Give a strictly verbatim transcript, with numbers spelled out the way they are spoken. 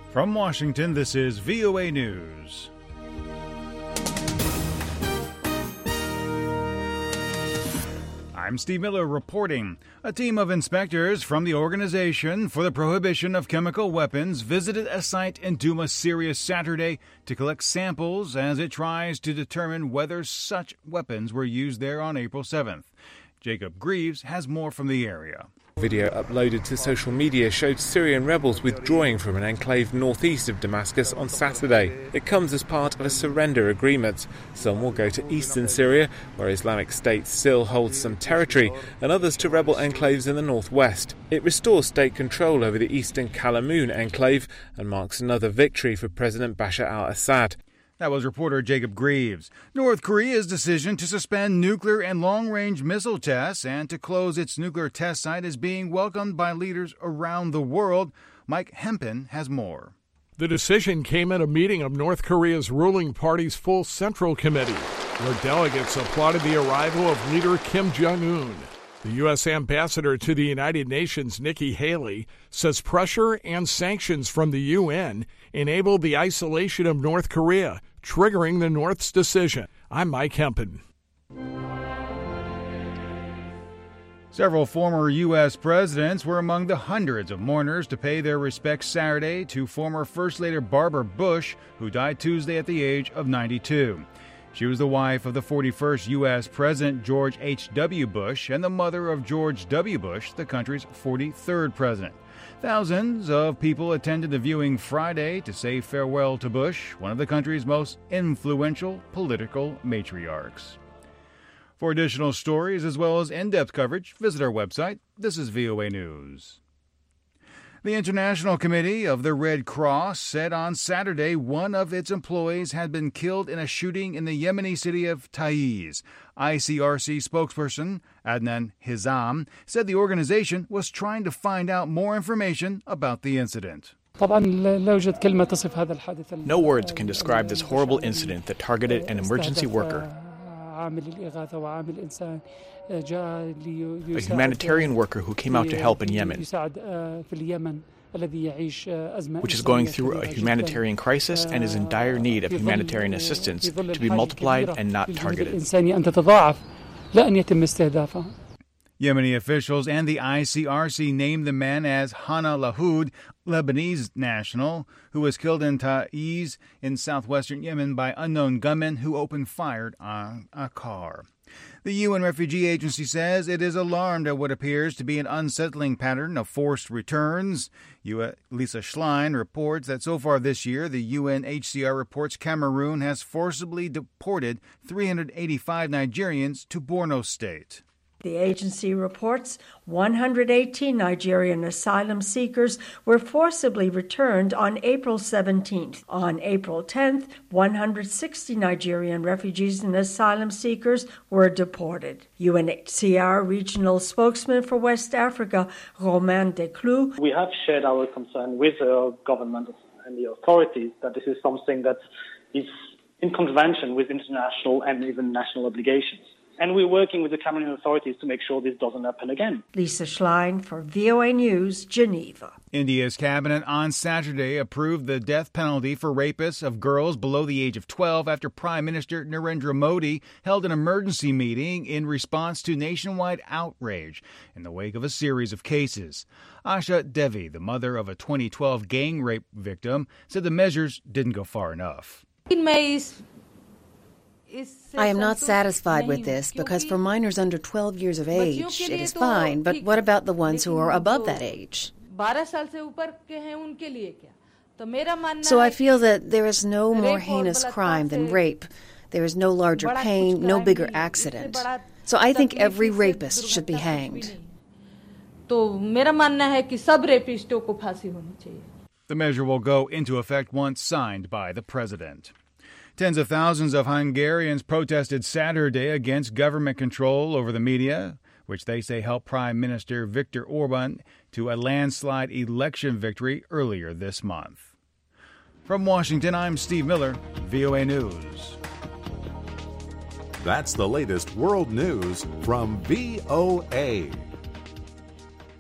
From Washington, this is V O A News. I'm Steve Miller reporting. A team of inspectors from the Organization for the Prohibition of Chemical Weapons visited a site in Dumas, Syria Saturday to collect samples as it tries to determine whether such weapons were used there on April seventh. Jacob Greaves has more from the area. Video uploaded to social media showed Syrian rebels withdrawing from an enclave northeast of Damascus on Saturday. It comes as part of a surrender agreement. Some will go to eastern Syria, where Islamic State still holds some territory, and others to rebel enclaves in the northwest. It restores state control over the eastern Kalamoun enclave and marks another victory for President Bashar al-Assad. That was reporter Jacob Greaves. North Korea's decision to suspend nuclear and long-range missile tests and to close its nuclear test site is being welcomed by leaders around the world. Mike Hempen has more. The decision came at a meeting of North Korea's ruling party's full Central Committee, where delegates applauded the arrival of leader Kim Jong-un. The U S ambassador to the United Nations, Nikki Haley, says pressure and sanctions from the U N enabled the isolation of North Korea, triggering the North's decision. I'm Mike Hempen. Several former U S presidents were among the hundreds of mourners to pay their respects Saturday to former First Lady Barbara Bush, who died Tuesday at the age of ninety-two. She was the wife of the forty-first U S President George H W. Bush and the mother of George W. Bush, the country's forty-third president. Thousands of people attended the viewing Friday to say farewell to Bush, one of the country's most influential political matriarchs. For additional stories as well as in-depth coverage, visit our website. This is V O A News. The International Committee of the Red Cross said on Saturday one of its employees had been killed in a shooting in the Yemeni city of Taiz. I C R C spokesperson Adnan Hizam said the organization was trying to find out more information about the incident. No words can describe this horrible incident that targeted an emergency worker. A humanitarian worker who came out to help in Yemen, which is going through a humanitarian crisis and is in dire need of humanitarian assistance to be multiplied and not targeted. Yemeni officials and the I C R C named the man as Hana Lahoud, Lebanese national, who was killed in Taiz in southwestern Yemen by unknown gunmen who opened fire on a car. The U N Refugee Agency says it is alarmed at what appears to be an unsettling pattern of forced returns. U S Lisa Schlein reports that so far this year, the U N H C R reports Cameroon has forcibly deported three hundred eighty-five Nigerians to Borno State. The agency reports one hundred eighteen Nigerian asylum seekers were forcibly returned on April seventeenth. On April tenth, one hundred sixty Nigerian refugees and asylum seekers were deported. U N H C R regional spokesman for West Africa, Romain Declou. We have shared our concern with the government and the authorities that this is something that is in contravention with international and even national obligations. And we're working with the Cameroonian authorities to make sure this doesn't happen again. Lisa Schlein for V O A News, Geneva. India's cabinet on Saturday approved the death penalty for rapists of girls below the age of twelve after Prime Minister Narendra Modi held an emergency meeting in response to nationwide outrage in the wake of a series of cases. Asha Devi, the mother of a twenty twelve gang rape victim, said the measures didn't go far enough. I am not satisfied with this because for minors under twelve years of age, it is fine, but what about the ones who are above that age? So I feel that there is no more heinous crime than rape. There is no larger pain, no bigger accident. So I think every rapist should be hanged. The measure will go into effect once signed by the president. Tens of thousands of Hungarians protested Saturday against government control over the media, which they say helped Prime Minister Viktor Orban to a landslide election victory earlier this month. From Washington, I'm Steve Miller, V O A News. That's the latest world news from V O A.